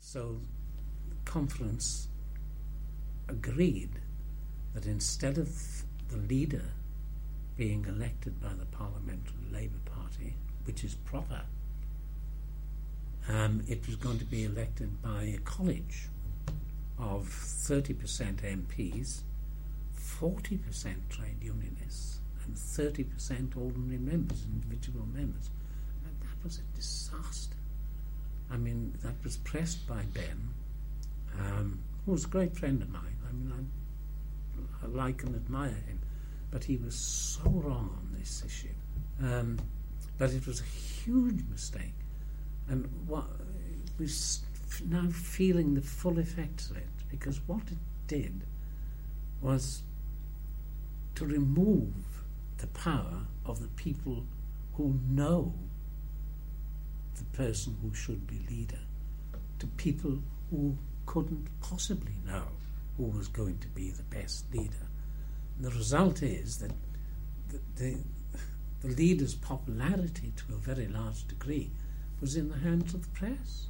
So the conference agreed that instead of the leader being elected by the Parliamentary Labour Party, which is proper, it was going to be elected by a college of 30% MPs, 40% trade unionists, and 30% ordinary members, individual members. And that was a disaster. I mean, that was pressed by Ben, who was a great friend of mine. I mean, I like and admire him, but he was so wrong on this issue. But it was a huge mistake, and we're now feeling the full effects of it, because what it did was to remove the power of the people who know the person who should be leader to people who couldn't possibly know who was going to be the best leader. And the result is that the leader's popularity, to a very large degree, was in the hands of the press.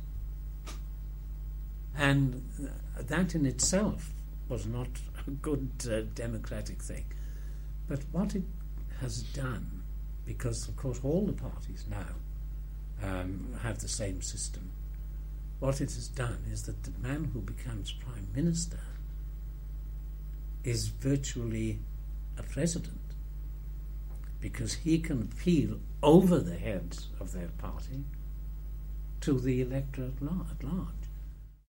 And that in itself was not a good democratic thing. But what it has done, because of course all the parties now have the same system, what it has done is that the man who becomes Prime Minister is virtually a president, because he can appeal over the heads of their party to the electorate at large.